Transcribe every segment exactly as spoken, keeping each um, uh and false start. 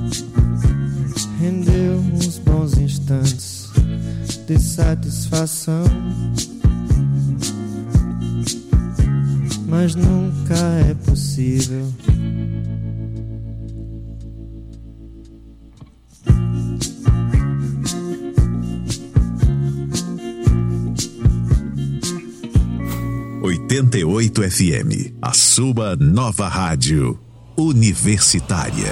rendeu uns bons instantes de satisfação, mas nunca é possível oitenta e oito F M, a sua nova rádio universitária.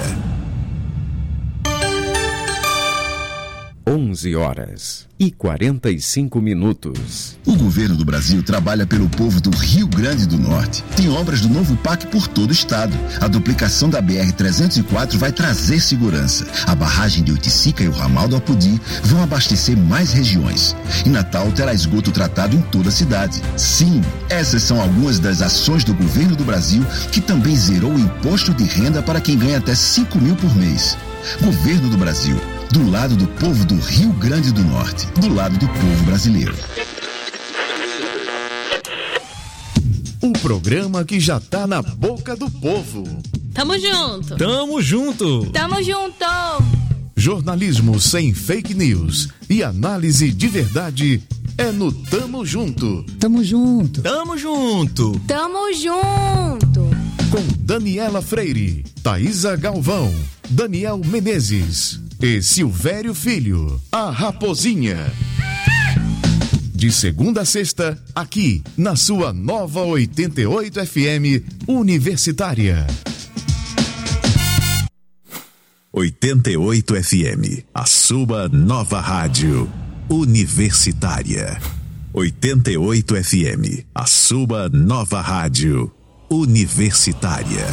onze horas e quarenta e cinco minutos. O governo do Brasil trabalha pelo povo do Rio Grande do Norte. Tem obras do novo P A C por todo o estado. A duplicação da B R trezentos e quatro vai trazer segurança. A barragem de Oiticica e o ramal do Apodi vão abastecer mais regiões. E Natal terá esgoto tratado em toda a cidade. Sim, essas são algumas das ações do governo do Brasil, que também zerou o imposto de renda para quem ganha até cinco mil por mês. Governo do Brasil, do lado do povo do Rio Grande do Norte, do lado do povo brasileiro. Um programa que já tá na boca do povo. Tamo junto. Tamo junto. Tamo junto. Jornalismo sem fake news e análise de verdade é no Tamo Junto. Tamo junto. Tamo junto. Tamo junto. Com Daniela Freire, Thaisa Galvão, Daniel Menezes e Silvério Filho, a Raposinha. De segunda a sexta, aqui na sua nova oitenta e oito F M Universitária. oitenta e oito F M, a sua nova rádio universitária. oitenta e oito F M, a sua nova rádio universitária.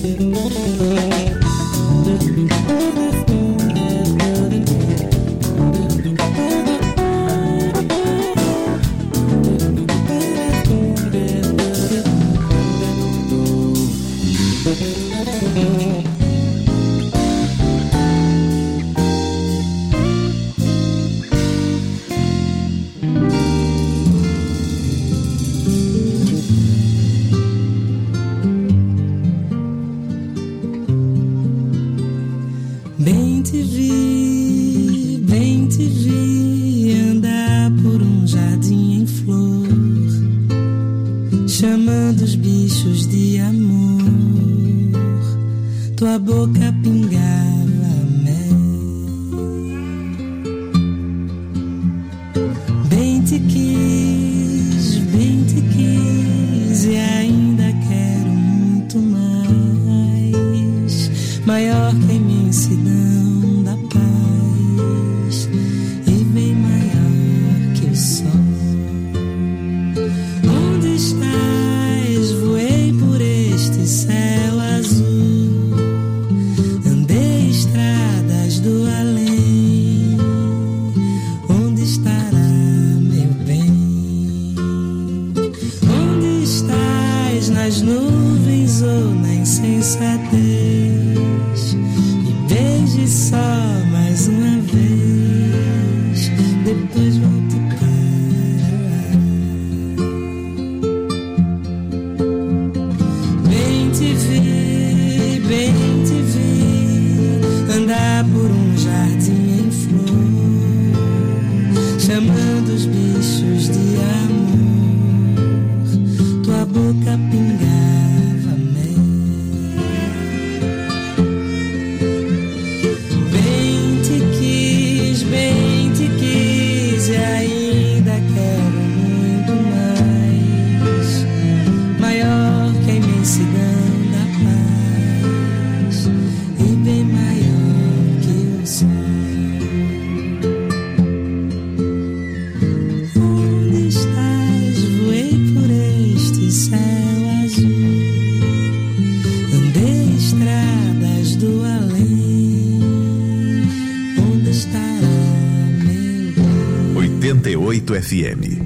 F M.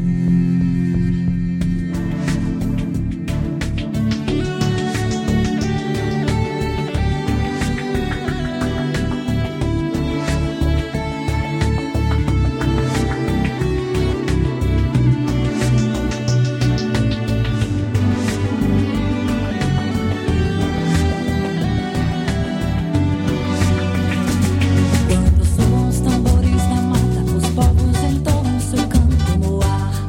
Quando soam os tambores da mata, os povos entoam seu canto no ar.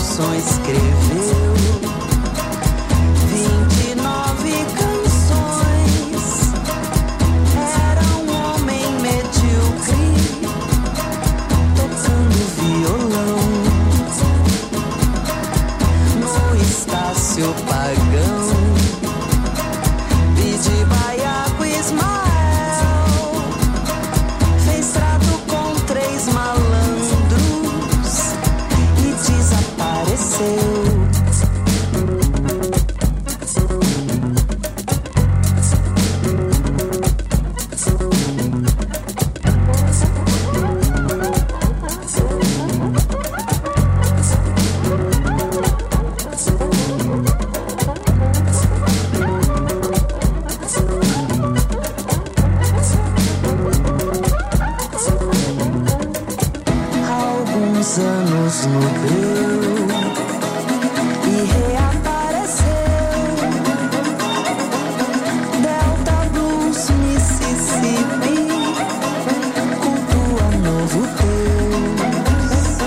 Nelson escreveu vinte e nove canções. Era um homem medíocre tocando violão no Estácio Pagão. Pedi baiaco Ismael, fez trato com três malandros e desapareceu. Anos morreu e reapareceu. Delta Blues, Mississippi, cultua novo Deus.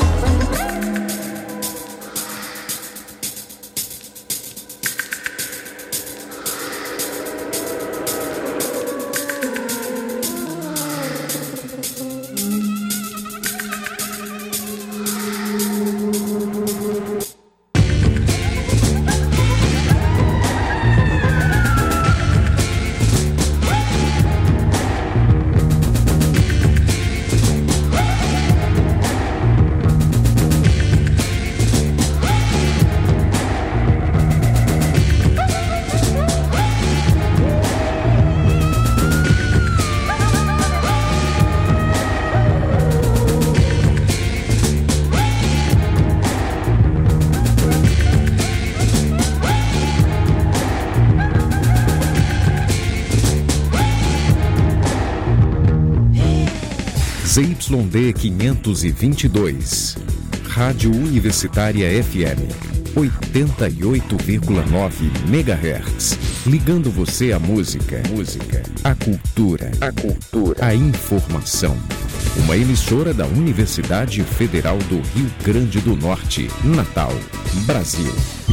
Z Y D quinhentos e vinte e dois, Rádio Universitária F M, oitenta e oito vírgula nove megahertz, ligando você à música, música, à cultura, à cultura, à informação. Uma emissora da Universidade Federal do Rio Grande do Norte, Natal, Brasil.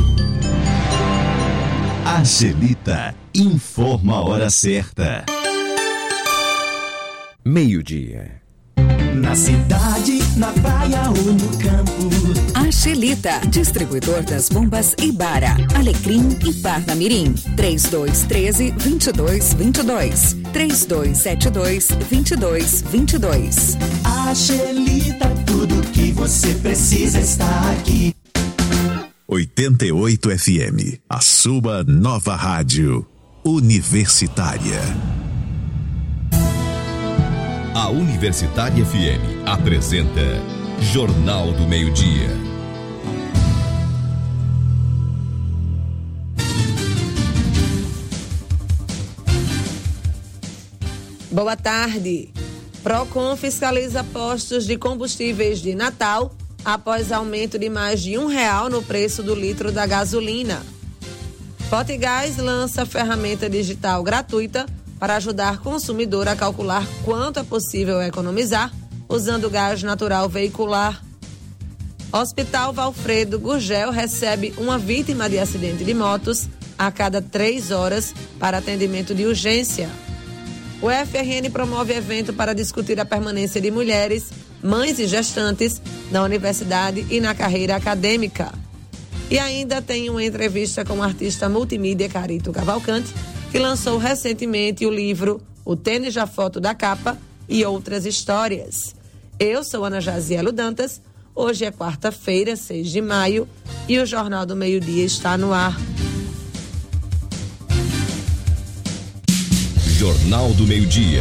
Angelita informa a hora certa. Meio-dia. Na cidade, na praia ou no campo. Angelita, distribuidor das bombas Ibara, Alecrim e Parnamirim. trinta e dois, treze, vinte e dois, vinte e dois. trinta e dois, setenta e dois, vinte e dois, vinte e dois. Angelita, tudo que você precisa está aqui. oitenta e oito F M, a sua nova rádio universitária. A Universitária F M apresenta Jornal do Meio-Dia. Boa tarde. Procon fiscaliza postos de combustíveis de Natal após aumento de mais de um real no preço do litro da gasolina. Potigás lança ferramenta digital gratuita para ajudar consumidor a calcular quanto é possível economizar usando gás natural veicular. Hospital Valfredo Gurgel recebe uma vítima de acidente de motos a cada três horas para atendimento de urgência. O F R N promove evento para discutir a permanência de mulheres, mães e gestantes na universidade e na carreira acadêmica. E ainda tem uma entrevista com o artista multimídia Carito Cavalcante, que lançou recentemente o livro O Tênis da Foto da Capa e Outras Histórias. Eu sou Ana Jazielo Dantas, hoje é quarta-feira, seis de maio, e o Jornal do Meio-Dia está no ar. Jornal do Meio-Dia.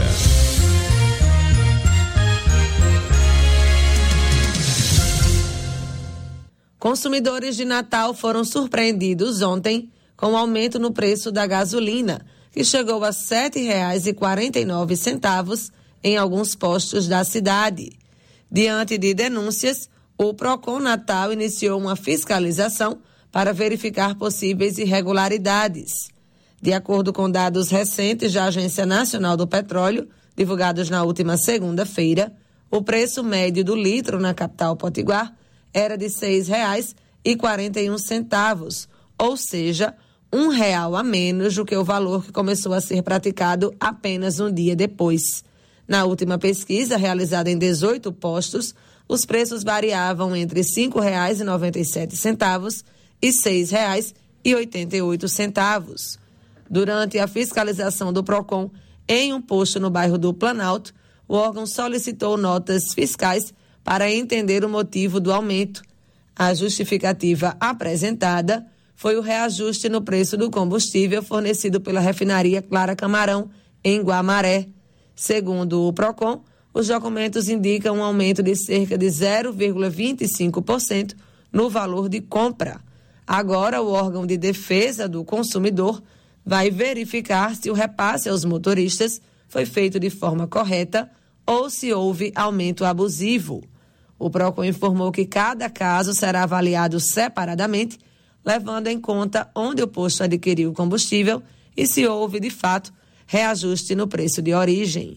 Consumidores de Natal foram surpreendidos ontem com o aumento no preço da gasolina, que chegou a sete reais e quarenta e nove centavos em alguns postos da cidade. Diante de denúncias, o Procon Natal iniciou uma fiscalização para verificar possíveis irregularidades. De acordo com dados recentes da Agência Nacional do Petróleo, divulgados na última segunda-feira, o preço médio do litro na capital potiguar era de seis reais e quarenta e um centavos, ou seja, um real a menos do que o valor que começou a ser praticado apenas um dia depois. Na última pesquisa, realizada em dezoito postos, os preços variavam entre cinco reais e noventa e sete centavos e seis reais e oitenta e oito centavos. Durante a fiscalização do PROCON em um posto no bairro do Planalto, o órgão solicitou notas fiscais para entender o motivo do aumento. A justificativa apresentada foi o reajuste no preço do combustível fornecido pela refinaria Clara Camarão, em Guamaré. Segundo o PROCON, os documentos indicam um aumento de cerca de zero vírgula vinte e cinco por cento no valor de compra. Agora, o órgão de defesa do consumidor vai verificar se o repasse aos motoristas foi feito de forma correta ou se houve aumento abusivo. O PROCON informou que cada caso será avaliado separadamente, levando em conta onde o posto adquiriu o combustível e se houve, de fato, reajuste no preço de origem.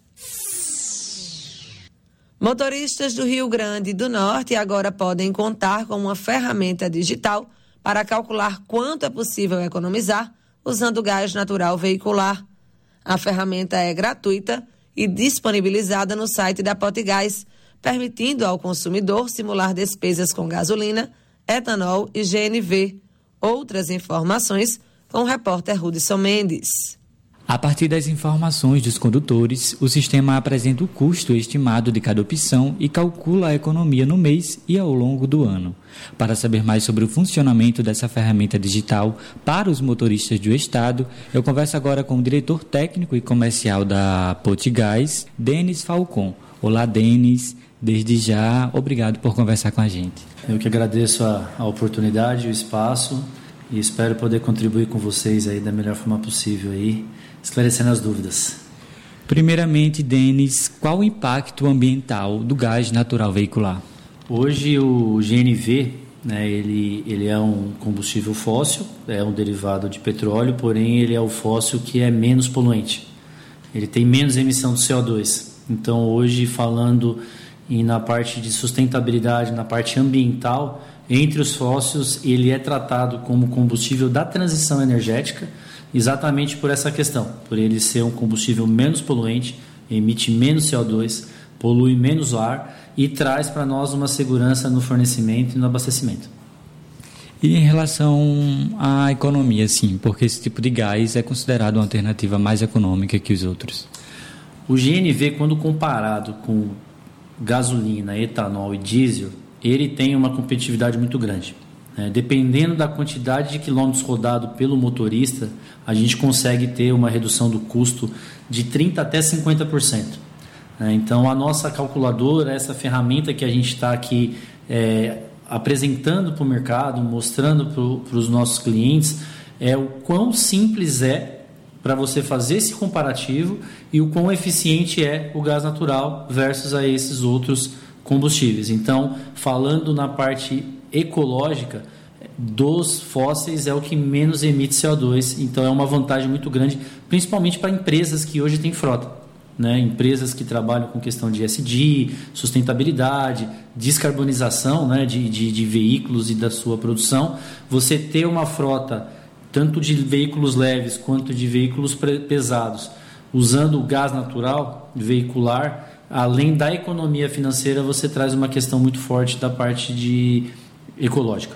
Motoristas do Rio Grande do Norte agora podem contar com uma ferramenta digital para calcular quanto é possível economizar usando gás natural veicular. A ferramenta é gratuita e disponibilizada no site da Potigás, permitindo ao consumidor simular despesas com gasolina, etanol e G N V. Outras informações com o repórter Hudson Mendes. A partir das informações dos condutores, o sistema apresenta o custo estimado de cada opção e calcula a economia no mês e ao longo do ano. Para saber mais sobre o funcionamento dessa ferramenta digital para os motoristas do estado, eu converso agora com o diretor técnico e comercial da Potigás, Denis Falcon. Olá, Denis. Desde já, obrigado por conversar com a gente. Eu que agradeço a, a oportunidade, o espaço e espero poder contribuir com vocês aí da melhor forma possível aí, esclarecendo as dúvidas. Primeiramente, Denis, qual o impacto ambiental do gás natural veicular? Hoje o G N V, né, ele, ele é um combustível fóssil, é um derivado de petróleo, porém ele é o fóssil que é menos poluente. Ele tem menos emissão de C O dois. Então hoje, falando e na parte de sustentabilidade, na parte ambiental, entre os fósseis, ele é tratado como combustível da transição energética, exatamente por essa questão, por ele ser um combustível menos poluente, emite menos C O dois, polui menos ar e traz para nós uma segurança no fornecimento e no abastecimento. E em relação à economia, sim, porque esse tipo de gás é considerado uma alternativa mais econômica que os outros? O G N V, quando comparado com gasolina, etanol e diesel, ele tem uma competitividade muito grande. É, dependendo da quantidade de quilômetros rodados pelo motorista, a gente consegue ter uma redução do custo de trinta por cento até cinquenta por cento. É, então, a nossa calculadora, essa ferramenta que a gente está aqui é, apresentando para o mercado, mostrando para os nossos clientes, é o quão simples é para você fazer esse comparativo e o quão eficiente é o gás natural versus a esses outros combustíveis. Então, falando na parte ecológica, dos fósseis é o que menos emite C O dois, então é uma vantagem muito grande, principalmente para empresas que hoje têm frota, né? Empresas que trabalham com questão de E S G, sustentabilidade, descarbonização, né? de, de, de veículos e da sua produção. Você ter uma frota tanto de veículos leves quanto de veículos pesados, usando o gás natural veicular, além da economia financeira, você traz uma questão muito forte da parte de ecológica.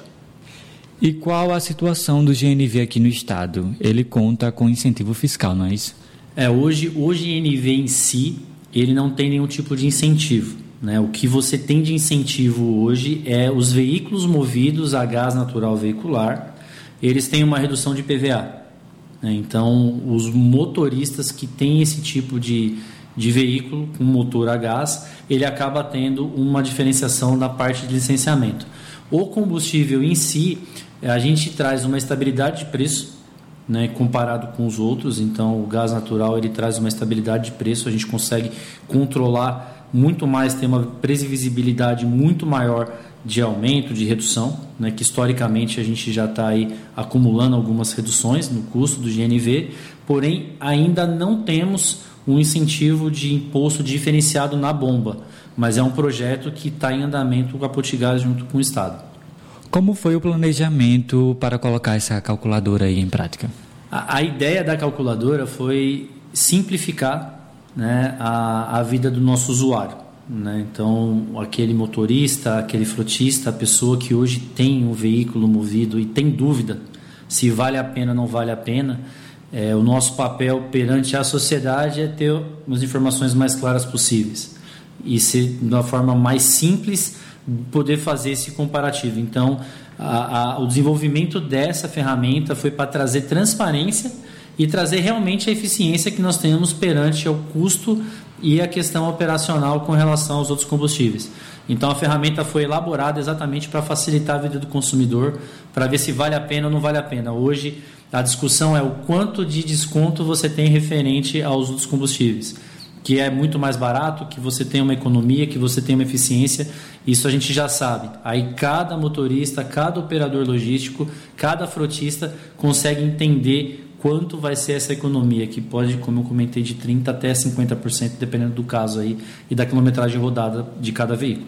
E qual a situação do G N V aqui no estado? Ele conta com incentivo fiscal, não é isso? É, hoje o G N V em si, ele não tem nenhum tipo de incentivo, né? O que você tem de incentivo hoje é os veículos movidos a gás natural veicular, eles têm uma redução de I P V A. Né? Então, os motoristas que têm esse tipo de, de veículo com motor a gás, ele acaba tendo uma diferenciação na parte de licenciamento. O combustível em si, a gente traz uma estabilidade de preço, né, comparado com os outros. Então, o gás natural ele traz uma estabilidade de preço, a gente consegue controlar muito mais, ter uma previsibilidade muito maior de aumento, de redução, né, que historicamente a gente já está aí acumulando algumas reduções no custo do G N V, porém ainda não temos um incentivo de imposto diferenciado na bomba, mas é um projeto que está em andamento com a Potigás junto com o Estado. Como foi o planejamento para colocar essa calculadora aí em prática? A, a ideia da calculadora foi simplificar, né, a, a vida do nosso usuário, né? Então, aquele motorista, aquele frotista, a pessoa que hoje tem um veículo movido e tem dúvida se vale a pena ou não vale a pena, é, o nosso papel perante a sociedade é ter as informações mais claras possíveis e ser de uma forma mais simples poder fazer esse comparativo. Então, a, a, o desenvolvimento dessa ferramenta foi para trazer transparência e trazer realmente a eficiência que nós temos perante ao custo e a questão operacional com relação aos outros combustíveis. Então, a ferramenta foi elaborada exatamente para facilitar a vida do consumidor, para ver se vale a pena ou não vale a pena. Hoje, a discussão é o quanto de desconto você tem referente aos outros combustíveis, que é muito mais barato, que você tem uma economia, que você tem uma eficiência. Isso a gente já sabe. Aí cada motorista, cada operador logístico, cada frotista consegue entender quanto vai ser essa economia, que pode, como eu comentei, de trinta por cento até cinquenta por cento, dependendo do caso aí e da quilometragem rodada de cada veículo.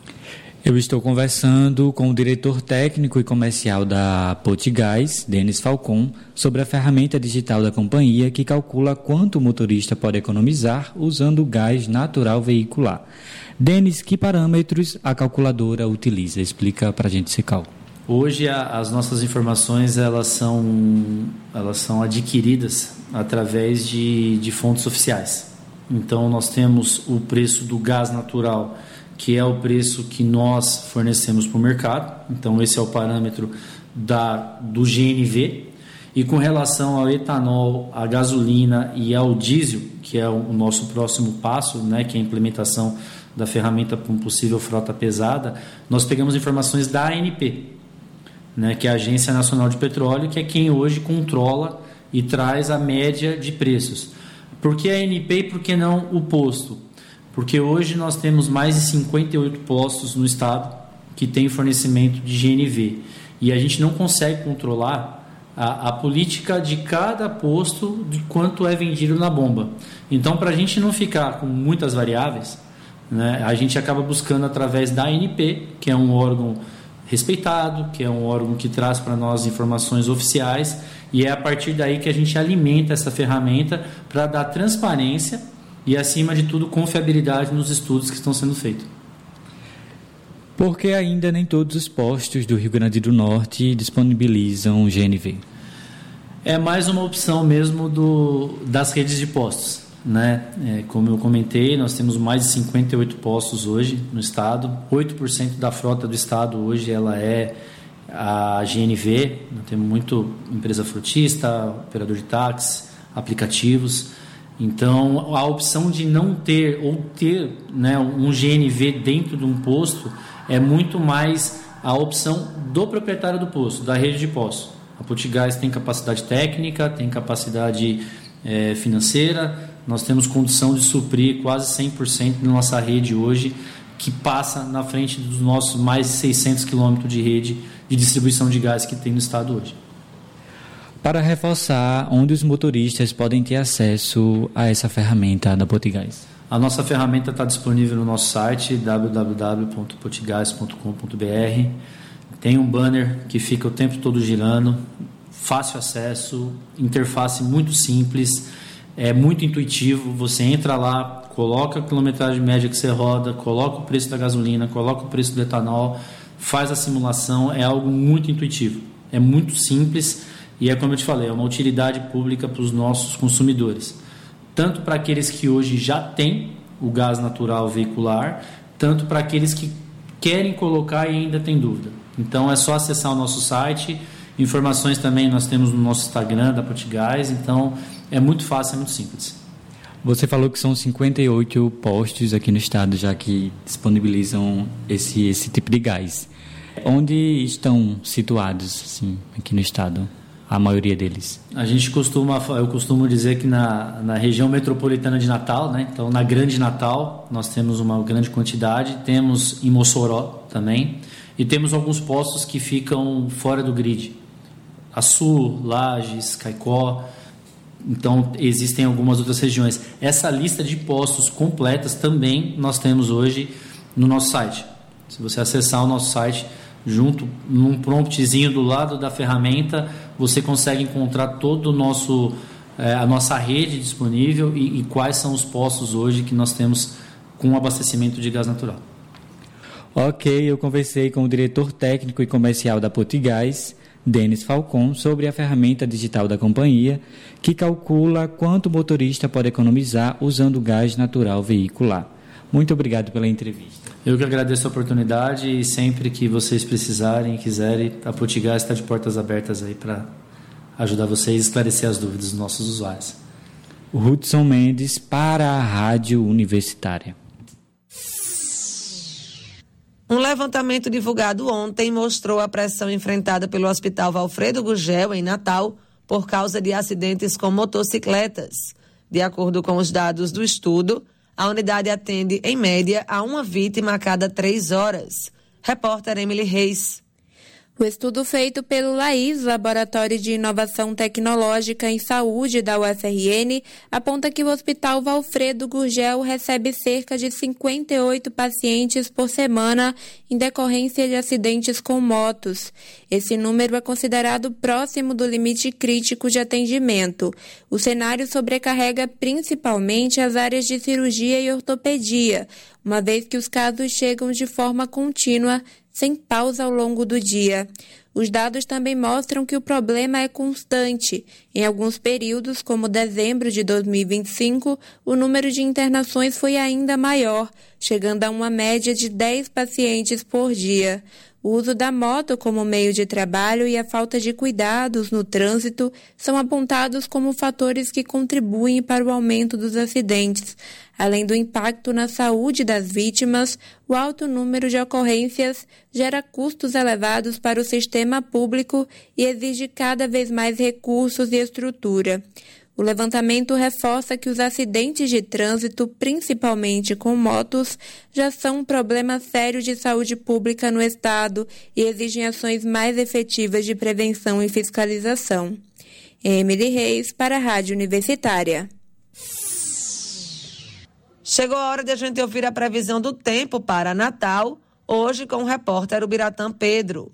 Eu estou conversando com o diretor técnico e comercial da Potigás, Denis Falcon, sobre a ferramenta digital da companhia que calcula quanto o motorista pode economizar usando o gás natural veicular. Denis, que parâmetros a calculadora utiliza? Explica para a gente esse cálculo. Hoje a, as nossas informações elas são, elas são adquiridas através de, de fontes oficiais. Então nós temos o preço do gás natural, que é o preço que nós fornecemos para o mercado. Então esse é o parâmetro da, do G N V. E com relação ao etanol, à gasolina e ao diesel, que é o, o nosso próximo passo, né, que é a implementação da ferramenta para uma possível frota pesada, nós pegamos informações da A N P, né, que é a Agência Nacional de Petróleo, que é quem hoje controla e traz a média de preços. Por que a A N P e por que não o posto? Porque hoje nós temos mais de cinquenta e oito postos no estado que tem fornecimento de G N V. E a gente não consegue controlar a, a política de cada posto de quanto é vendido na bomba. Então, para a gente não ficar com muitas variáveis, né, a gente acaba buscando através da A N P, que é um órgão respeitado, que é um órgão que traz para nós informações oficiais, e é a partir daí que a gente alimenta essa ferramenta para dar transparência e, acima de tudo, confiabilidade nos estudos que estão sendo feitos. Porque ainda nem todos os postos do Rio Grande do Norte disponibilizam G N V? É mais uma opção mesmo do, das redes de postos, né? É, como eu comentei, nós temos mais de cinquenta e oito postos hoje no estado. oito por cento da frota do estado hoje ela é a G N V. Nós temos muito empresa frotista, operador de táxi, aplicativos. Então, a opção de não ter ou ter, né, um G N V dentro de um posto é muito mais a opção do proprietário do posto, da rede de postos. A Potigás tem capacidade técnica, tem capacidade é, financeira. Nós temos condição de suprir quase cem por cento da nossa rede hoje, que passa na frente dos nossos mais de seiscentos quilômetros de rede de distribuição de gás que tem no estado hoje. Para reforçar, onde os motoristas podem ter acesso a essa ferramenta da Potigás? A nossa ferramenta está disponível no nosso site w w w ponto potigás ponto com ponto b r. Tem um banner que fica o tempo todo girando, fácil acesso, interface muito simples, é muito intuitivo. Você entra lá, coloca a quilometragem média que você roda, coloca o preço da gasolina, coloca o preço do etanol, faz a simulação, é algo muito intuitivo, é muito simples e é como eu te falei, é uma utilidade pública para os nossos consumidores, tanto para aqueles que hoje já têm o gás natural veicular, tanto para aqueles que querem colocar e ainda têm dúvida. Então é só acessar o nosso site, informações também nós temos no nosso Instagram da Potigás, então é muito fácil, é muito simples. Você falou que são cinquenta e oito postos aqui no estado já que disponibilizam esse, esse tipo de gás. Onde estão situados assim, aqui no estado, a maioria deles? A gente costuma, eu costumo dizer que na, na região metropolitana de Natal, né? Então na Grande Natal nós temos uma grande quantidade, temos em Mossoró também, e temos alguns postos que ficam fora do grid. Açu, Lages, Caicó. Então, existem algumas outras regiões. Essa lista de postos completas também nós temos hoje no nosso site. Se você acessar o nosso site, junto num promptzinho do lado da ferramenta, você consegue encontrar todo o nosso é, a nossa rede disponível e, e quais são os postos hoje que nós temos com abastecimento de gás natural. Ok, eu conversei com o diretor técnico e comercial da Potigás, Denis Falcon, sobre a ferramenta digital da companhia, que calcula quanto o motorista pode economizar usando gás natural veicular. Muito obrigado pela entrevista. Eu que agradeço a oportunidade e sempre que vocês precisarem e quiserem, a Potigás está de portas abertas aí para ajudar vocês a esclarecer as dúvidas dos nossos usuários. Hudson Mendes para a Rádio Universitária. Um levantamento divulgado ontem mostrou a pressão enfrentada pelo Hospital Valfredo Gurgel, em Natal, por causa de acidentes com motocicletas. De acordo com os dados do estudo, a unidade atende, em média, a uma vítima a cada três horas. Repórter Emily Reis. O estudo feito pelo LAIS, Laboratório de Inovação Tecnológica em Saúde da U F R N, aponta que o Hospital Valfredo Gurgel recebe cerca de cinquenta e oito pacientes por semana em decorrência de acidentes com motos. Esse número é considerado próximo do limite crítico de atendimento. O cenário sobrecarrega principalmente as áreas de cirurgia e ortopedia, uma vez que os casos chegam de forma contínua, sem pausa ao longo do dia. Os dados também mostram que o problema é constante. Em alguns períodos, como dezembro de dois mil e vinte e cinco, o número de internações foi ainda maior, chegando a uma média de dez pacientes por dia. O uso da moto como meio de trabalho e a falta de cuidados no trânsito são apontados como fatores que contribuem para o aumento dos acidentes. Além do impacto na saúde das vítimas, o alto número de ocorrências gera custos elevados para o sistema público e exige cada vez mais recursos e estrutura. O levantamento reforça que os acidentes de trânsito, principalmente com motos, já são um problema sério de saúde pública no Estado e exigem ações mais efetivas de prevenção e fiscalização. Emily Reis, para a Rádio Universitária. Chegou a hora de a gente ouvir a previsão do tempo para Natal, hoje com o repórter Ubiratã Pedro.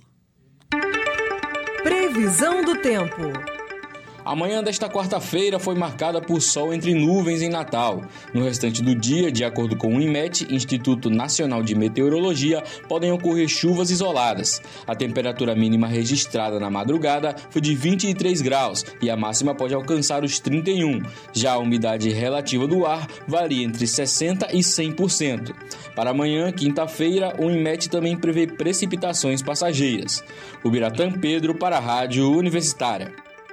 Previsão do tempo. A manhã desta quarta-feira foi marcada por sol entre nuvens em Natal. No restante do dia, de acordo com o INMET, Instituto Nacional de Meteorologia, podem ocorrer chuvas isoladas. A temperatura mínima registrada na madrugada foi de vinte e três graus e a máxima pode alcançar os trinta e um. Já a umidade relativa do ar varia entre sessenta por cento e cem por cento. Para amanhã, quinta-feira, o INMET também prevê precipitações passageiras. Ubiratã Pedro para a Rádio Universitária.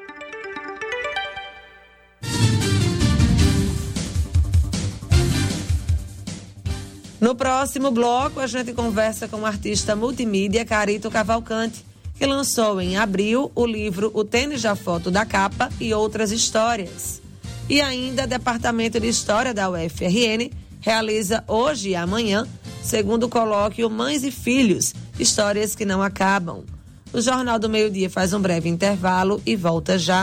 No próximo bloco, a gente conversa com o artista multimídia Carito Cavalcante, que lançou em abril o livro O Tênis da Foto da Capa e Outras Histórias. E ainda, o Departamento de História da U F R N realiza hoje e amanhã, segundo colóquio Mães e Filhos, Histórias que Não Acabam. O Jornal do Meio-Dia faz um breve intervalo e volta já.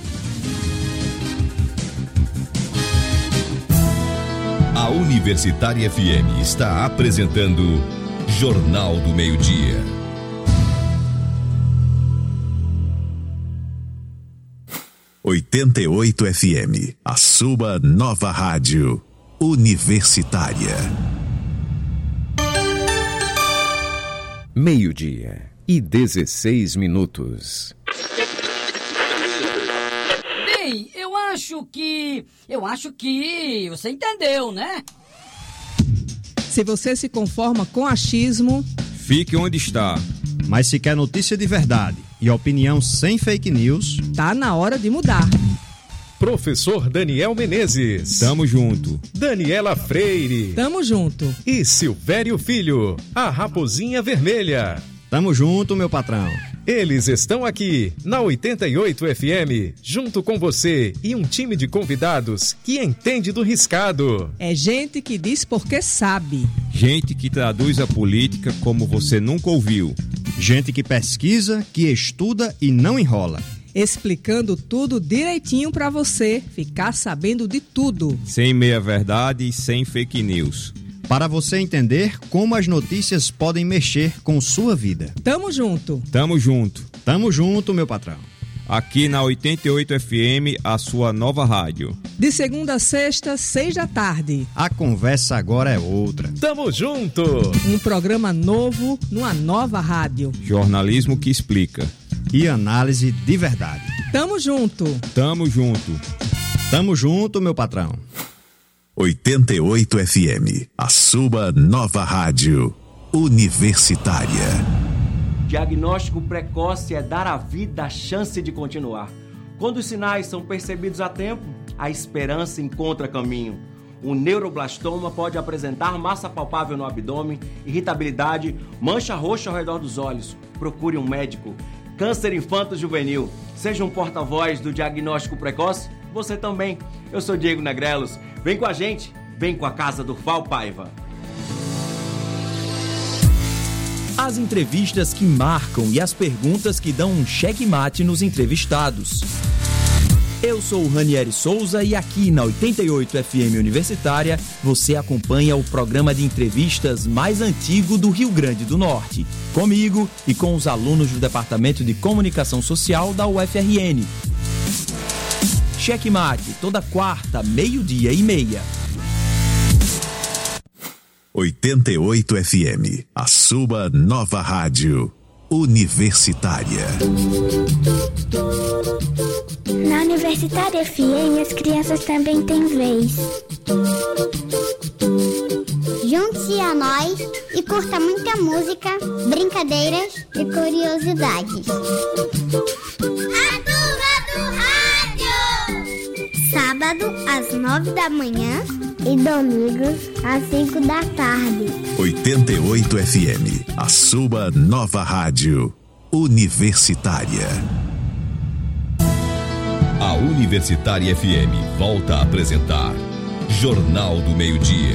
A Universitária F M está apresentando Jornal do Meio-Dia. oitenta e oito F M, a sua nova rádio universitária. Meio-dia e dezesseis minutos. Bem, eu acho que... Eu acho que... Você entendeu, né? Se você se conforma com achismo... Fique onde está. Mas se quer notícia de verdade e opinião sem fake news... Tá na hora de mudar. Professor Daniel Menezes. Tamo junto. Daniela Freire. Tamo junto. E Silvério Filho, a Raposinha Vermelha. Tamo junto, meu patrão. Eles estão aqui, na oitenta e oito F M, junto com você e um time de convidados que entende do riscado. É gente que diz porque sabe. Gente que traduz a política como você nunca ouviu. Gente que pesquisa, que estuda e não enrola. Explicando tudo direitinho pra você ficar sabendo de tudo. Sem meia-verdade e sem fake news. para você entender como as notícias podem mexer com sua vida. Tamo junto. Tamo junto. Tamo junto, meu patrão. Aqui na oitenta e oito F M, a sua nova rádio. De segunda a sexta, seis da tarde. A conversa agora é outra. Tamo junto. Um programa novo, numa nova rádio. Jornalismo que explica. E análise de verdade. Tamo junto. Tamo junto. Tamo junto, meu patrão. oitenta e oito F M, a sua nova rádio universitária. Diagnóstico precoce é dar à vida a chance de continuar. Quando os sinais são percebidos a tempo, a esperança encontra caminho. O neuroblastoma pode apresentar massa palpável no abdômen, irritabilidade, mancha roxa ao redor dos olhos. Procure um médico. Câncer infanto-juvenil. Seja um porta-voz do diagnóstico precoce. Você também. Eu sou Diego Negrelos. Vem com a gente. Vem com a Casa do Val Paiva. As entrevistas que marcam e as perguntas que dão um checkmate nos entrevistados. Eu sou o Ranieri Souza e aqui na oitenta e oito F M Universitária você acompanha o programa de entrevistas mais antigo do Rio Grande do Norte. Comigo e com os alunos do Departamento de Comunicação Social da U F R N. Checkmate, toda quarta, meio-dia e meia. oitenta e oito F M, a sua nova rádio universitária. Na Universitária F M, as crianças também têm vez. Junte-se a nós e curta muita música, brincadeiras e curiosidades. A turma do rádio! Sábado, às nove da manhã e domingos, às cinco da tarde. oitenta e oito F M, a sua nova rádio universitária. A Universitária F M volta a apresentar Jornal do Meio-Dia.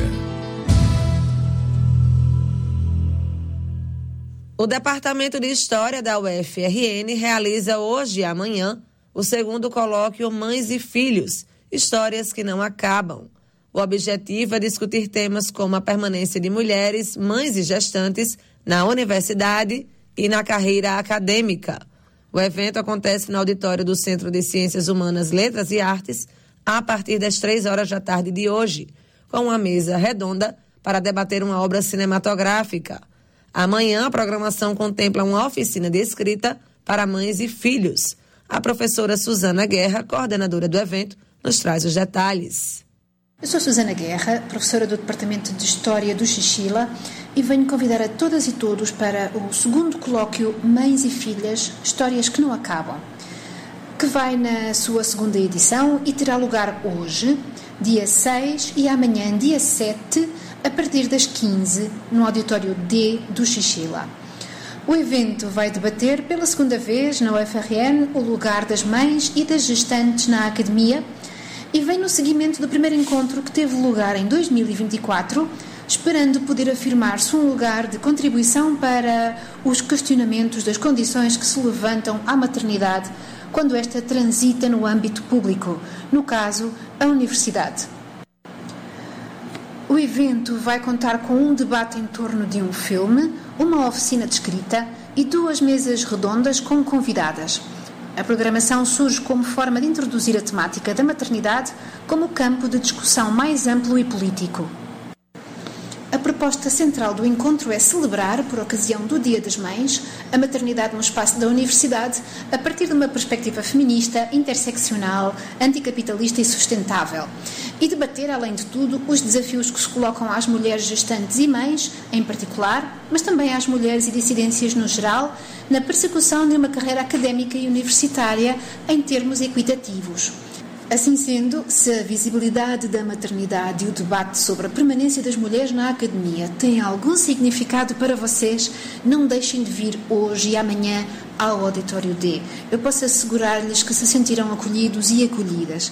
O Departamento de História da U F R N realiza hoje e amanhã o segundo colóquio Mães e Filhos, Histórias que Não Acabam. O objetivo é discutir temas como a permanência de mulheres, mães e gestantes na universidade e na carreira acadêmica. O evento acontece no auditório do Centro de Ciências Humanas, Letras e Artes a partir das três horas da tarde de hoje, com uma mesa redonda para debater uma obra cinematográfica. Amanhã, a programação contempla uma oficina de escrita para mães e filhos. A professora Suzana Guerra, coordenadora do evento, nos traz os detalhes. Eu sou Suzana Guerra, professora do Departamento de História do Xixila e venho convidar a todas e todos para o segundo colóquio Mães e Filhas, Histórias que Não Acabam, que vai na sua segunda edição e terá lugar hoje, dia seis, e amanhã, dia sete, a partir das quinze, no auditório D do Xixila. O evento vai debater pela segunda vez na U F R N o lugar das mães e das gestantes na academia e vem no seguimento do primeiro encontro que teve lugar em dois mil e vinte e quatro, esperando poder afirmar-se um lugar de contribuição para os questionamentos das condições que se levantam à maternidade quando esta transita no âmbito público, no caso, a universidade. O evento vai contar com um debate em torno de um filme, uma oficina de escrita e duas mesas redondas com convidadas. A programação surge como forma de introduzir a temática da maternidade como campo de discussão mais amplo e político. A proposta central do encontro é celebrar, por ocasião do Dia das Mães, a maternidade no espaço da universidade a partir de uma perspectiva feminista, interseccional, anticapitalista e sustentável. E debater, além de tudo, os desafios que se colocam às mulheres gestantes e mães, em particular, mas também às mulheres e dissidências no geral, na persecução de uma carreira académica e universitária em termos equitativos. Assim sendo, se a visibilidade da maternidade e o debate sobre a permanência das mulheres na academia têm algum significado para vocês, não deixem de vir hoje e amanhã ao Auditório D. Eu posso assegurar-lhes que se sentirão acolhidos e acolhidas.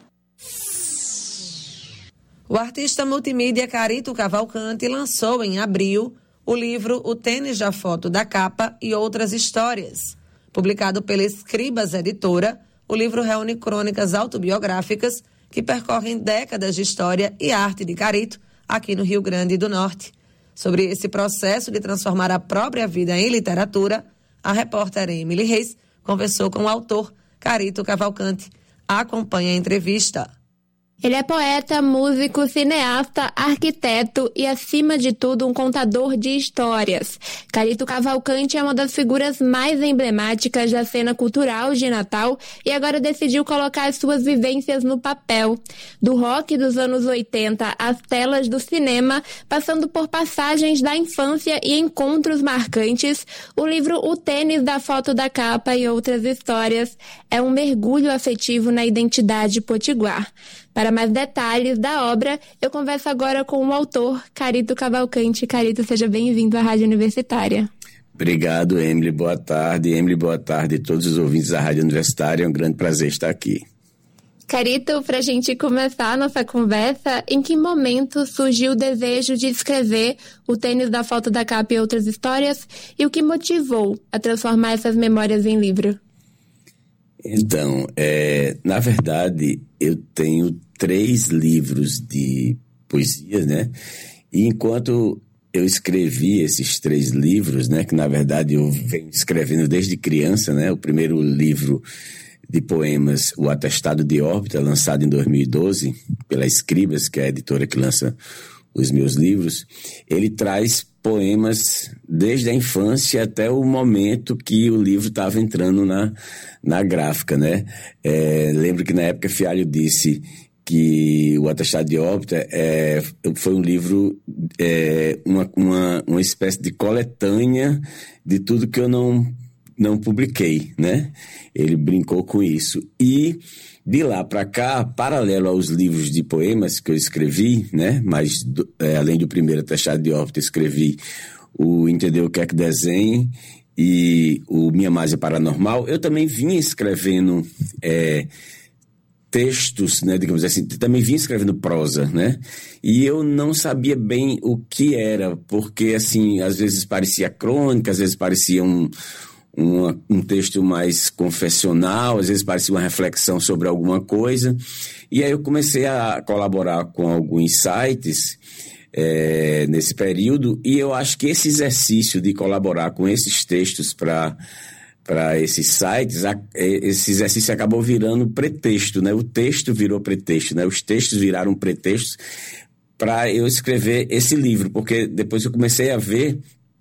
O artista multimídia Carito Cavalcante lançou em abril o livro O Tênis da Foto da Capa e Outras Histórias. Publicado pela Escribas Editora, o livro reúne crônicas autobiográficas que percorrem décadas de história e arte de Carito aqui no Rio Grande do Norte. Sobre esse processo de transformar a própria vida em literatura, a repórter Emily Reis conversou com o autor Carito Cavalcante. Acompanhe a entrevista. Ele é poeta, músico, cineasta, arquiteto e, acima de tudo, um contador de histórias. Carito Cavalcante é uma das figuras mais emblemáticas da cena cultural de Natal e agora decidiu colocar as suas vivências no papel. Do rock dos anos oitenta às telas do cinema, passando por passagens da infância e encontros marcantes, o livro O Tênis da Foto da Capa e Outras Histórias é um mergulho afetivo na identidade potiguar. Para mais detalhes da obra, eu converso agora com o autor, Carito Cavalcante. Carito, seja bem-vindo à Rádio Universitária. Obrigado, Emily. Boa tarde. Emily, boa tarde a todos os ouvintes da Rádio Universitária. É um grande prazer estar aqui. Carito, para a gente começar a nossa conversa, em que momento surgiu o desejo de escrever O Tênis da Foto da Capa e Outras Histórias e o que motivou a transformar essas memórias em livro? Então, é, na verdade, eu tenho três livros de poesia, né? E enquanto eu escrevi esses três livros, né? Que na verdade eu venho escrevendo desde criança, né? O primeiro livro de poemas, O Atestado de Órbita, lançado em dois mil e doze pela Escribas, que é a editora que lança os meus livros, ele traz poemas desde a infância até o momento que o livro estava entrando na, na gráfica, né? É, lembro que na época Fialho disse que o Atestado de Órbita é, foi um livro, é, uma, uma, uma espécie de coletânea de tudo que eu não, não publiquei, né? Ele brincou com isso. E de lá para cá, paralelo aos livros de poemas que eu escrevi, né? Mas do, é, além do primeiro Atestado de Órbita, escrevi o Entendeu o que é que Desenhe e o Minha Másia Paranormal. Eu também vinha escrevendo é, textos, né? Digamos assim, também vinha escrevendo prosa, né? E eu não sabia bem o que era, porque assim, às vezes parecia crônica, às vezes parecia um Uma, um texto mais confessional, às vezes parecia uma reflexão sobre alguma coisa. E aí eu comecei a colaborar com alguns sites é, nesse período, e eu acho que esse exercício de colaborar com esses textos para para esses sites, a, esse exercício acabou virando pretexto, né? O texto virou pretexto, né? Os textos viraram pretextos para eu escrever esse livro, porque depois eu comecei a ver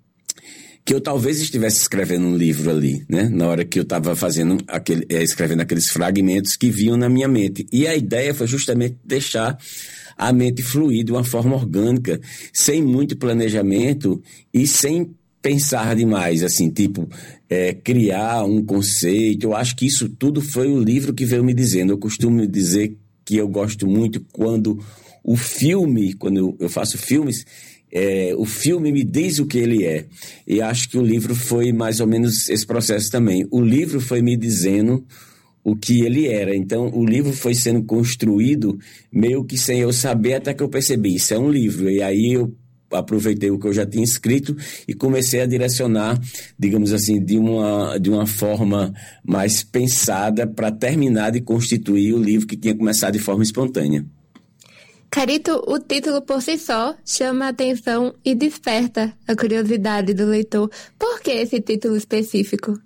que eu talvez estivesse escrevendo um livro ali, né? Na hora que eu estava fazendo aquele, é, escrevendo aqueles fragmentos que vinham na minha mente. E a ideia foi justamente deixar a mente fluir de uma forma orgânica, sem muito planejamento e sem pensar demais, assim, tipo, é, criar um conceito. Eu acho que isso tudo foi o livro que veio me dizendo. Eu costumo dizer que eu gosto muito quando o filme, quando eu, eu faço filmes, É, o filme me diz o que ele é. E acho que o livro foi mais ou menos esse processo também. O livro foi me dizendo o que ele era. Então, o livro foi sendo construído meio que sem eu saber, até que eu percebi, isso é um livro. E aí eu aproveitei o que eu já tinha escrito e comecei a direcionar, digamos assim, de uma, de uma forma mais pensada para terminar de constituir o livro que tinha começado de forma espontânea. Carito, o título por si só chama a atenção e desperta a curiosidade do leitor. Por que esse título específico?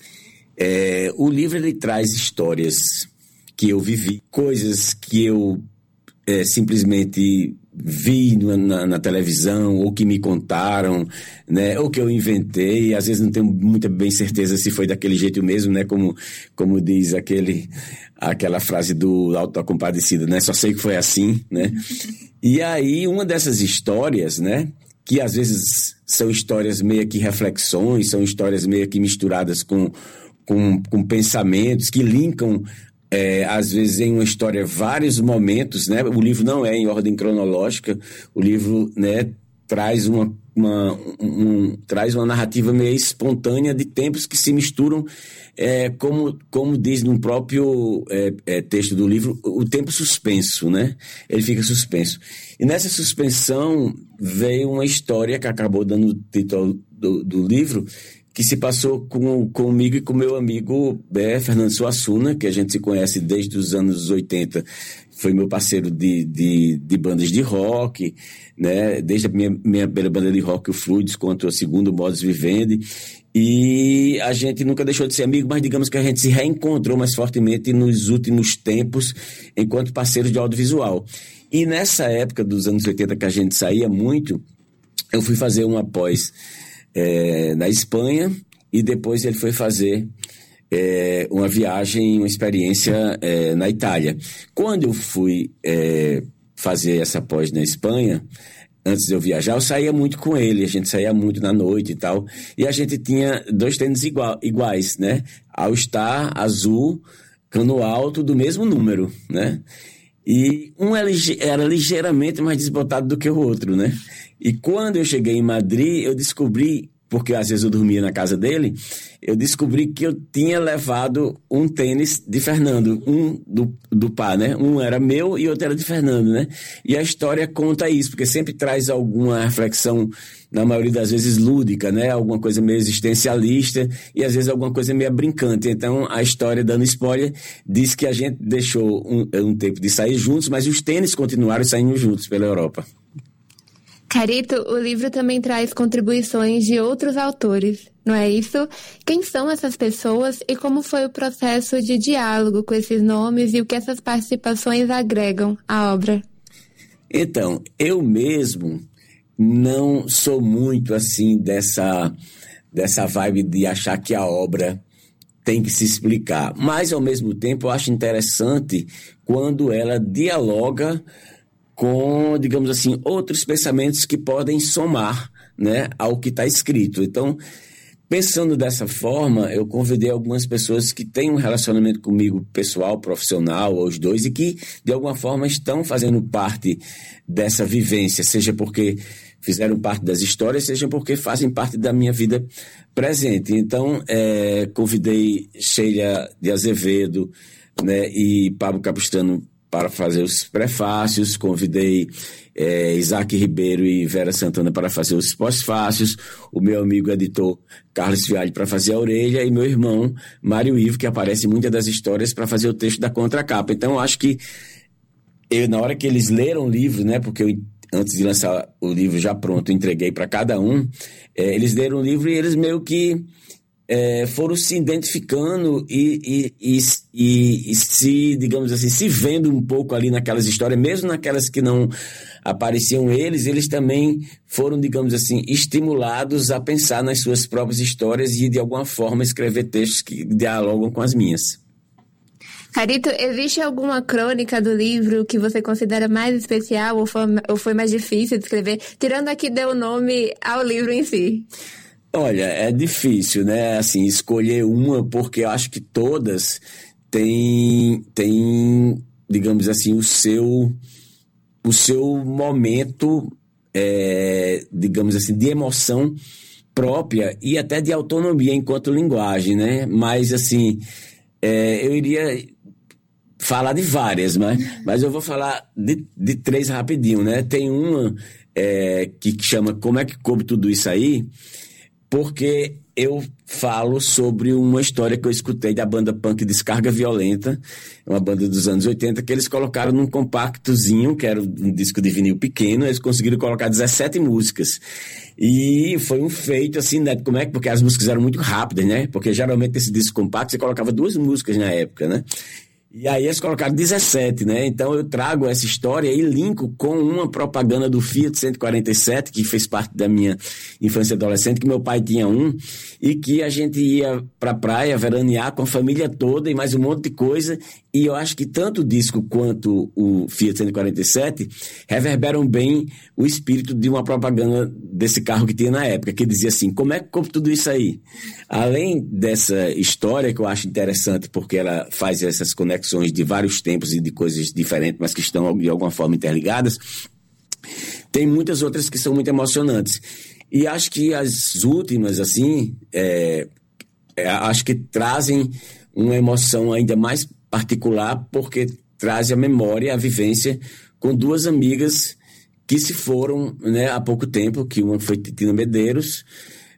É, o livro ele traz histórias que eu vivi, coisas que eu é, simplesmente vi na, na televisão, ou que me contaram, né, ou que eu inventei. Às vezes não tenho muita bem certeza se foi daquele jeito mesmo, né, como, como diz aquele, aquela frase do Auto da Compadecida, né, só sei que foi assim, né. E aí, uma dessas histórias, né, que às vezes são histórias meio que reflexões, são histórias meio que misturadas com, com, com pensamentos que linkam É, às vezes em uma história vários momentos, né? O livro não é em ordem cronológica, o livro, né, traz uma, uma, um, traz uma narrativa meio espontânea de tempos que se misturam, é, como, como diz no próprio é, é, texto do livro, o tempo suspenso, né? Ele fica suspenso. E nessa suspensão veio uma história que acabou dando o título do, do livro, que se passou com, comigo e com meu amigo é, Fernando Suassuna, que a gente se conhece desde os anos oitenta, foi meu parceiro de, de, de bandas de rock, né? Desde a minha, minha primeira banda de rock, o Fluidos, quanto a segunda, o Modus Vivendi, e a gente nunca deixou de ser amigo, mas digamos que a gente se reencontrou mais fortemente nos últimos tempos enquanto parceiros de audiovisual. E nessa época dos anos oitenta que a gente saía muito, eu fui fazer uma pós é, na Espanha e depois ele foi fazer é, uma viagem, uma experiência é, na Itália. Quando eu fui é, fazer essa pós na Espanha, antes de eu viajar, eu saía muito com ele, a gente saía muito na noite e tal, e a gente tinha dois tênis igual, iguais, né? All Star, azul, cano alto, do mesmo número, né? E um era ligeiramente mais desbotado do que o outro, né? E quando eu cheguei em Madrid, eu descobri, porque às vezes eu dormia na casa dele, eu descobri que eu tinha levado um tênis de Fernando, um do, do pá, né? Um era meu e outro era de Fernando, né? E a história conta isso, porque sempre traz alguma reflexão, na maioria das vezes lúdica, né? Alguma coisa meio existencialista e às vezes alguma coisa meio brincante. Então a história, dando spoiler, diz que a gente deixou um, um tempo de sair juntos, mas os tênis continuaram saindo juntos pela Europa. Carito, o livro também traz contribuições de outros autores, não é isso? Quem são essas pessoas e como foi o processo de diálogo com esses nomes e o que essas participações agregam à obra? Então, eu mesmo não sou muito assim dessa, dessa vibe de achar que a obra tem que se explicar, mas ao mesmo tempo eu acho interessante quando ela dialoga com, digamos assim, outros pensamentos que podem somar, né, ao que está escrito. Então, pensando dessa forma, eu convidei algumas pessoas que têm um relacionamento comigo pessoal, profissional, ou os dois, e que, de alguma forma, estão fazendo parte dessa vivência, seja porque fizeram parte das histórias, seja porque fazem parte da minha vida presente. Então, é, convidei Sheila de Azevedo, né, e Pablo Capistrano para fazer os prefácios, convidei é, Isaac Ribeiro e Vera Santana para fazer os pós-fácios, o meu amigo editor Carlos Fialho para fazer a orelha e meu irmão Mário Ivo, que aparece em muitas das histórias, para fazer o texto da contracapa. Então, eu acho que eu, na hora que eles leram o livro, né, porque eu, antes de lançar o livro já pronto, entreguei para cada um, é, eles leram o livro e eles meio que É, foram se identificando e, e, e, e, e se, digamos assim, se vendo um pouco ali naquelas histórias, mesmo naquelas que não apareciam eles, eles também foram, digamos assim, estimulados a pensar nas suas próprias histórias e, de alguma forma, escrever textos que dialogam com as minhas. Carito, existe alguma crônica do livro que você considera mais especial ou foi, ou foi mais difícil de escrever, tirando a que deu o nome ao livro em si? Olha, é difícil, né, assim, escolher uma, porque eu acho que todas têm, têm, digamos assim, o seu, o seu momento, é, digamos assim, de emoção própria e até de autonomia enquanto linguagem, né, mas, assim, é, eu iria falar de várias, mas, mas eu vou falar de, de três rapidinho, né, tem uma é, que chama Como é que coube tudo isso aí, porque eu falo sobre uma história que eu escutei da banda punk Descarga Violenta, uma banda dos anos oitenta, que eles colocaram num compactozinho, que era um disco de vinil pequeno, eles conseguiram colocar dezessete músicas. E foi um feito, assim, né? Como é que... Porque as músicas eram muito rápidas, né? Porque geralmente esse disco compacto você colocava duas músicas na época, né? E aí eles colocaram dezessete, né? Então eu trago essa história e linko com uma propaganda do Fiat cento e quarenta e sete, que fez parte da minha infância e adolescente, que meu pai tinha um, e que a gente ia pra praia veranear com a família toda e mais um monte de coisa. E eu acho que tanto o disco quanto o Fiat cento e quarenta e sete reverberam bem o espírito de uma propaganda desse carro que tinha na época, que dizia assim, como é que coube tudo isso aí? Além dessa história que eu acho interessante, porque ela faz essas conexões de vários tempos e de coisas diferentes, mas que estão de alguma forma interligadas, tem muitas outras que são muito emocionantes. E acho que as últimas, assim, é, é, acho que trazem uma emoção ainda mais particular, porque traz a memória, a vivência com duas amigas que se foram, né, há pouco tempo, que uma foi Titina Medeiros,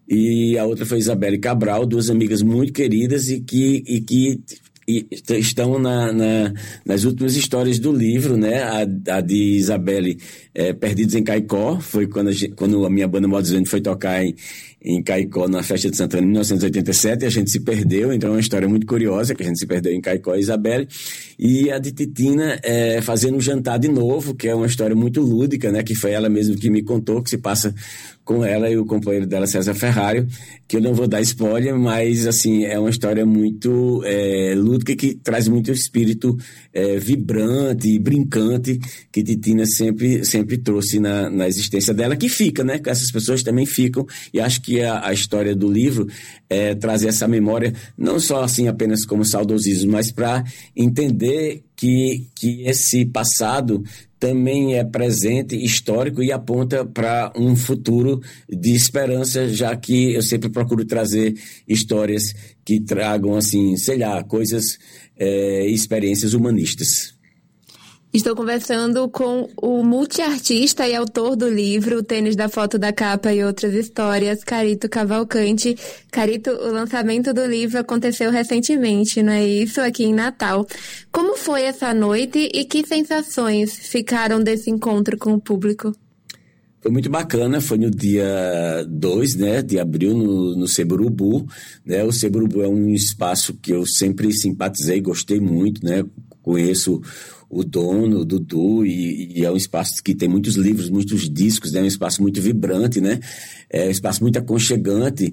e a outra foi Isabelle Cabral, duas amigas muito queridas e que, e que e estão na, na, nas últimas histórias do livro, né? A, a de Isabelle, é, Perdidos em Caicó, foi quando a, gente, quando a minha banda Modus Vivendi foi tocar em, em Caicó, na festa de Santana, em mil novecentos e oitenta e sete, e a gente se perdeu, então é uma história muito curiosa, que a gente se perdeu em Caicó e Isabelle. E a de Titina, é, Fazendo um Jantar de Novo, que é uma história muito lúdica, né? Que foi ela mesma que me contou, que se passa com ela e o companheiro dela, César Ferrari, que eu não vou dar spoiler, mas, assim, é uma história muito é, lúdica, que traz muito espírito é, vibrante e brincante, que Titina sempre, sempre trouxe na, na existência dela, que fica, né? Que essas pessoas também ficam, e acho que a, a história do livro é trazer essa memória, não só, assim, apenas como saudosismo, mas para entender que, que esse passado também é presente, histórico, e aponta para um futuro de esperança, já que eu sempre procuro trazer histórias que tragam, assim, sei lá, coisas, é, experiências humanistas. Estou conversando com o multiartista e autor do livro Tênis da Foto da Capa e Outras Histórias, Carito Cavalcante. Carito, o lançamento do livro aconteceu recentemente, não é isso? Aqui em Natal. Como foi essa noite e que sensações ficaram desse encontro com o público? Foi muito bacana, foi no dia dois, né, de abril, no, no Seburubu, né? O Seburubu é um espaço que eu sempre simpatizei, gostei muito, né? Conheço o dono, o Dudu, e, e é um espaço que tem muitos livros, muitos discos, né? É um espaço muito vibrante, né? É um espaço muito aconchegante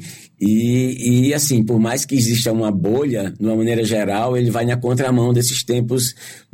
e, e, assim, por mais que exista uma bolha, de uma maneira geral, ele vai na contramão desses tempos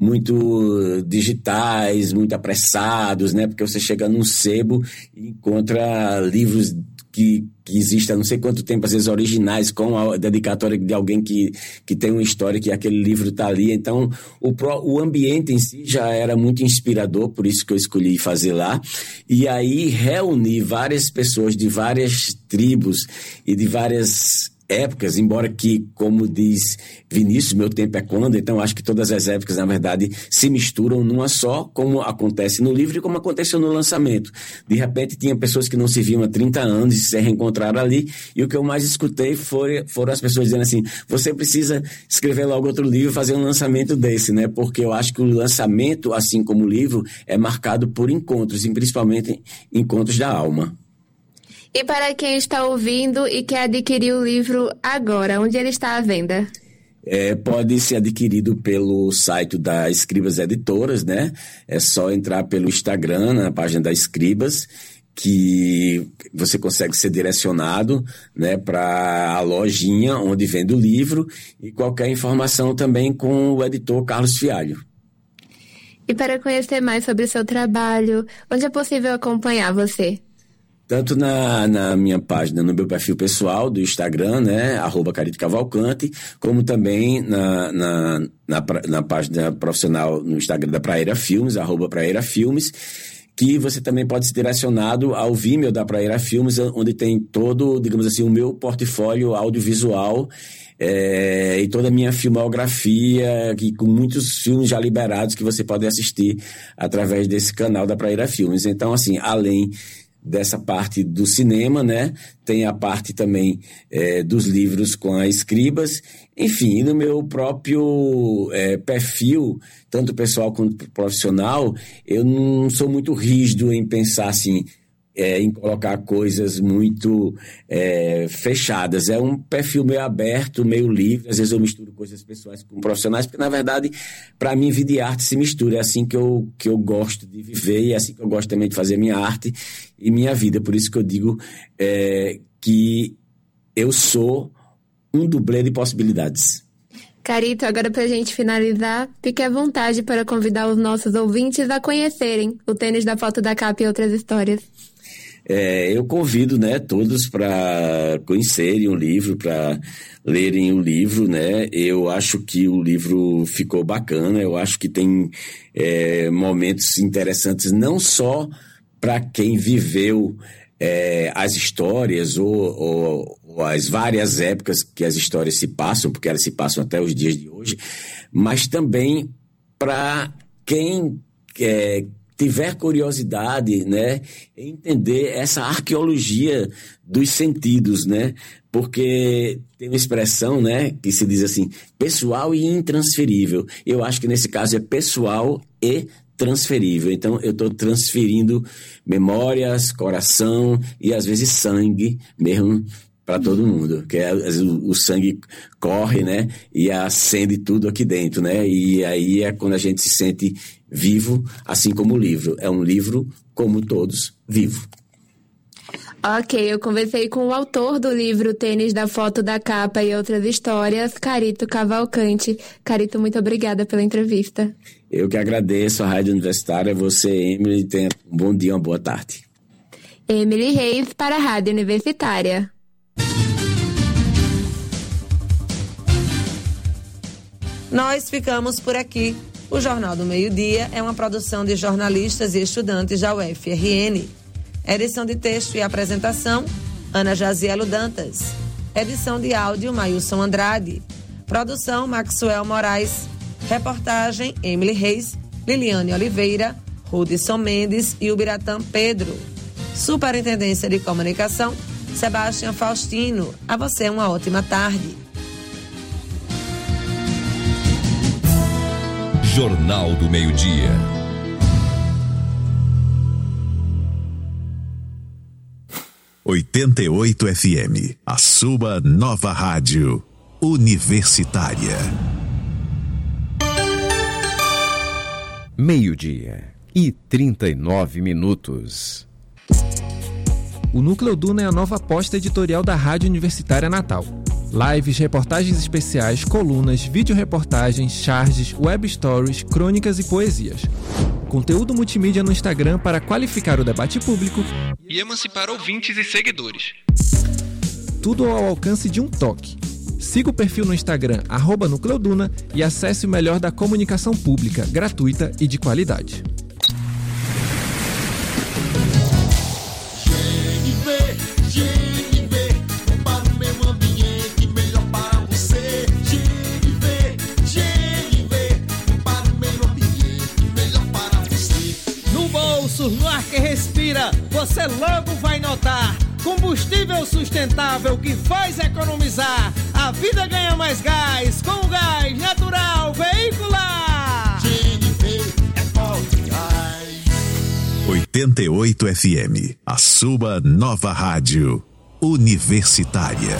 muito digitais, muito apressados, né? Porque você chega num sebo e encontra livros que, que existem há não sei quanto tempo, às vezes originais, com a dedicatória de alguém que, que tem uma história, que aquele livro está ali. Então, o, pro, o ambiente em si já era muito inspirador, por isso que eu escolhi fazer lá. E aí, reunir várias pessoas de várias tribos e de várias épocas, embora que, como diz Vinícius, meu tempo é quando, então acho que todas as épocas, na verdade, se misturam numa só, como acontece no livro e como aconteceu no lançamento. De repente, tinha pessoas que não se viam há trinta anos e se reencontraram ali, e o que eu mais escutei foi, foram as pessoas dizendo assim, você precisa escrever logo outro livro e fazer um lançamento desse, né? Porque eu acho que o lançamento, assim como o livro, é marcado por encontros, e principalmente encontros da alma. E para quem está ouvindo e quer adquirir o livro agora, onde ele está à venda? É, pode ser adquirido pelo site da Escribas Editoras, né? É só entrar pelo Instagram, na página da Escribas, que você consegue ser direcionado, né, para a lojinha onde vende o livro, e qualquer informação também com o editor Carlos Fialho. E para conhecer mais sobre o seu trabalho, onde é possível acompanhar você? Tanto na, na minha página, no meu perfil pessoal do Instagram, né, arroba Carito Cavalcante, como também na, na, na, na página profissional no Instagram da Praeira Filmes, arroba Praeira Filmes, que você também pode ser direcionado ao Vimeo da Praeira Filmes, onde tem todo, digamos assim, o meu portfólio audiovisual, é, e toda a minha filmografia, que, com muitos filmes já liberados que você pode assistir através desse canal da Praeira Filmes. Então, assim, além dessa parte do cinema, né? Tem a parte também é, dos livros com as Escribas. Enfim, no meu próprio é, perfil, tanto pessoal quanto profissional, eu não sou muito rígido em pensar assim, é, em colocar coisas muito é, fechadas. É um perfil meio aberto, meio livre. Às vezes eu misturo coisas pessoais com profissionais, porque, na verdade, para mim, vida e arte se mistura. É assim que eu, que eu gosto de viver e é assim que eu gosto também de fazer minha arte e minha vida. Por isso que eu digo é, que eu sou um dublê de possibilidades. Carito, agora para a gente finalizar, fique à vontade para convidar os nossos ouvintes a conhecerem o Tênis da Foto da Capa e Outras Histórias. É, eu convido, né, todos para conhecerem o livro, para lerem o livro, né? Eu acho que o livro ficou bacana, eu acho que tem é, momentos interessantes, não só para quem viveu é, as histórias ou, ou, ou as várias épocas que as histórias se passam, porque elas se passam até os dias de hoje, mas também para quem é, tiver curiosidade, né, entender essa arqueologia dos sentidos, né, porque tem uma expressão, né, que se diz assim, pessoal e intransferível. Eu acho que nesse caso é pessoal e transferível. Então, eu estou transferindo memórias, coração e às vezes sangue mesmo para todo mundo, porque o, o sangue corre, né, e acende tudo aqui dentro, né, e aí é quando a gente se sente vivo, assim como o livro. É um livro, como todos, vivo. Ok, eu conversei com o autor do livro Tênis da Foto da Capa e Outras Histórias, Carito Cavalcante. Carito, muito obrigada pela entrevista. Eu que agradeço a Rádio Universitária, você, Emily, tenha um bom dia, uma boa tarde. Emily Reis para a Rádio Universitária. Nós ficamos por aqui. O Jornal do Meio-Dia é uma produção de jornalistas e estudantes da U F R N. Edição de texto e apresentação, Ana Jazielo Dantas. Edição de áudio, Mailson Andrade. Produção, Maxwell Moraes. Reportagem, Emily Reis, Liliane Oliveira, Rudson Mendes e Ubiratã Pedro. Superintendência de Comunicação, Sebastião Faustino. A você uma ótima tarde. Jornal do Meio-Dia. oitenta e oito F M, a sua nova rádio universitária. Meio-dia e trinta e nove minutos. O Núcleo Duna é a nova aposta editorial da Rádio Universitária Natal. Lives, reportagens especiais, colunas, vídeo-reportagens, charges, web stories, crônicas e poesias. Conteúdo multimídia no Instagram para qualificar o debate público e emancipar ouvintes e seguidores. Tudo ao alcance de um toque. Siga o perfil no Instagram, arroba Nucleoduna, e acesse o melhor da comunicação pública, gratuita e de qualidade. No ar que respira, você logo vai notar. Combustível sustentável que faz economizar. A vida ganha mais gás com o gás natural veicular. G N V é forte gás. oitenta e oito F M, a sua nova rádio universitária.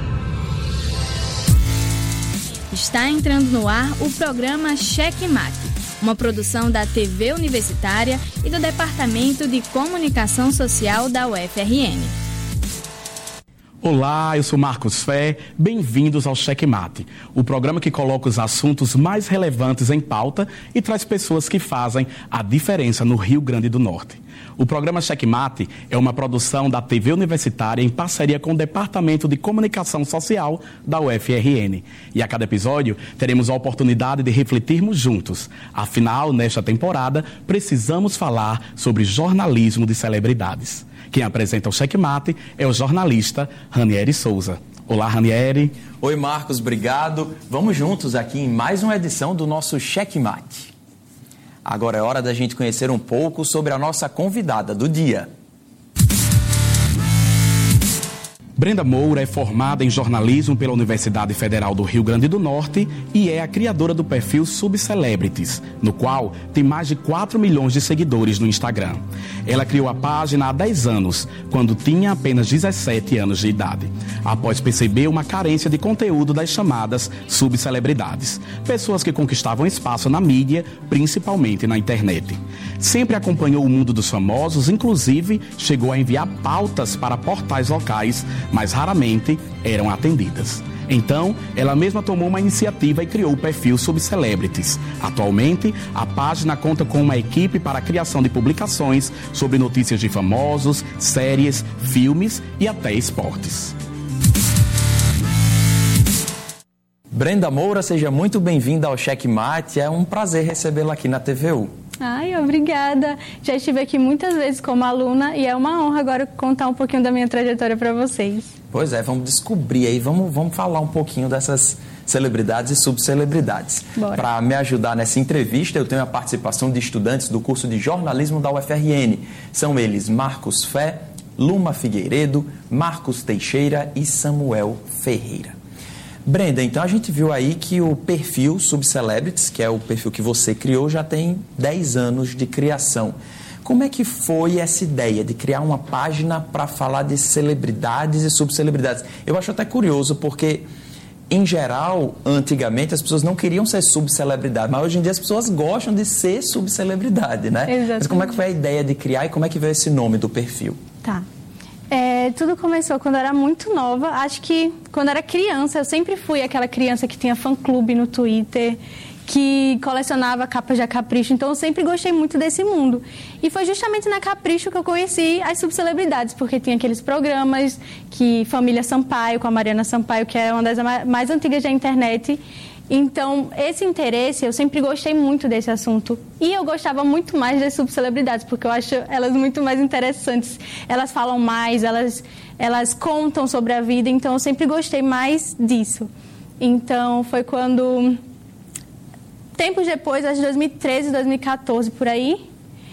Está entrando no ar o programa Cheque Mate, uma produção da T V Universitária e do Departamento de Comunicação Social da U F R N. Olá, eu sou Marcos Fé, bem-vindos ao Cheque Mate, o programa que coloca os assuntos mais relevantes em pauta e traz pessoas que fazem a diferença no Rio Grande do Norte. O programa Cheque Mate é uma produção da T V Universitária em parceria com o Departamento de Comunicação Social da U F R N. E a cada episódio teremos a oportunidade de refletirmos juntos. Afinal, nesta temporada, precisamos falar sobre jornalismo de celebridades. Quem apresenta o Cheque Mate é o jornalista Ranieri Souza. Olá, Ranieri. Oi, Marcos, obrigado. Vamos juntos aqui em mais uma edição do nosso Cheque Mate. Agora é hora da gente conhecer um pouco sobre a nossa convidada do dia. Brenda Moura é formada em jornalismo pela Universidade Federal do Rio Grande do Norte e é a criadora do perfil Subcelebrities, no qual tem mais de quatro milhões de seguidores no Instagram. Ela criou a página há dez anos, quando tinha apenas dezessete anos de idade, após perceber uma carência de conteúdo das chamadas subcelebridades, pessoas que conquistavam espaço na mídia, principalmente na internet. Sempre acompanhou o mundo dos famosos, inclusive chegou a enviar pautas para portais locais, mas raramente eram atendidas. Então, ela mesma tomou uma iniciativa e criou o perfil Subcelebrities. Atualmente, a página conta com uma equipe para a criação de publicações sobre notícias de famosos, séries, filmes e até esportes. Brenda Moura, seja muito bem-vinda ao Cheque Mate. É um prazer recebê-la aqui na T V U. Ai, obrigada. Já estive aqui muitas vezes como aluna e é uma honra agora contar um pouquinho da minha trajetória para vocês. Pois é, vamos descobrir aí, vamos, vamos falar um pouquinho dessas celebridades e subcelebridades. Para me ajudar nessa entrevista, eu tenho a participação de estudantes do curso de jornalismo da U F R N. São eles Marcos Fé, Luma Figueiredo, Marcos Teixeira e Samuel Ferreira. Brenda, então a gente viu aí que o perfil Subcelebrities, que é o perfil que você criou, já tem dez anos de criação. Como é que foi essa ideia de criar uma página para falar de celebridades e subcelebridades? Eu acho até curioso, porque, em geral, antigamente as pessoas não queriam ser subcelebridade, mas hoje em dia as pessoas gostam de ser subcelebridade, né? Exatamente. Mas como é que foi a ideia de criar e como é que veio esse nome do perfil? Tá. É, tudo começou quando eu era muito nova. Acho que quando eu era criança, eu sempre fui aquela criança que tinha fã-clube no Twitter, que colecionava capas da Capricho, então eu sempre gostei muito desse mundo. E foi justamente na Capricho que eu conheci as subcelebridades, porque tinha aqueles programas que Família Sampaio, com a Mariana Sampaio, que é uma das mais antigas da internet. Então, esse interesse, eu sempre gostei muito desse assunto. E eu gostava muito mais das subcelebridades, porque eu acho elas muito mais interessantes. Elas falam mais, elas, elas contam sobre a vida, então eu sempre gostei mais disso. Então, foi quando... Tempos depois, acho que dois mil e treze, dois mil e quatorze, por aí,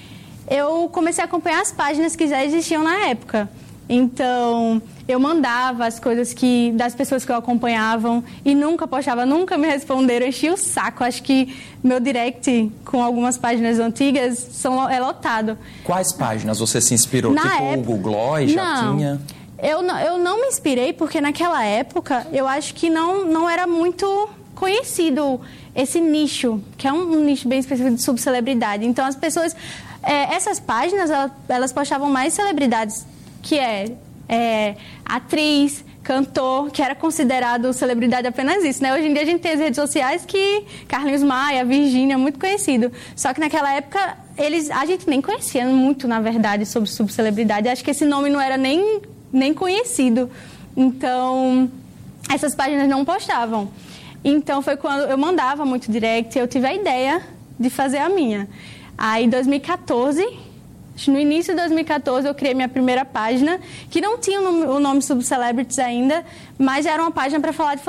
eu comecei a acompanhar as páginas que já existiam na época. Então, eu mandava as coisas que, das pessoas que eu acompanhavam e nunca postava, nunca me responderam, enchia o saco. Acho que meu direct com algumas páginas antigas são, é lotado. Quais páginas você se inspirou? Na tipo época... o Google Gloss, já não, tinha? Eu não, eu não me inspirei porque naquela época eu acho que não, não era muito conhecido esse nicho, que é um, um nicho bem específico de subcelebridade. Então, as pessoas... É, essas páginas, elas, elas postavam mais celebridades, que é, é atriz, cantor, que era considerado celebridade apenas isso, né? Hoje em dia a gente tem as redes sociais que Carlinhos Maia, Virgínia, muito conhecido. Só que naquela época, eles, a gente nem conhecia muito, na verdade, sobre subcelebridade. Acho que esse nome não era nem, nem conhecido. Então, essas páginas não postavam. Então, foi quando eu mandava muito direct, eu tive a ideia de fazer a minha. Aí, em dois mil e quatorze, no início de dois mil e quatorze, eu criei minha primeira página, que não tinha o nome Subcelebrities ainda, mas era uma página para falar de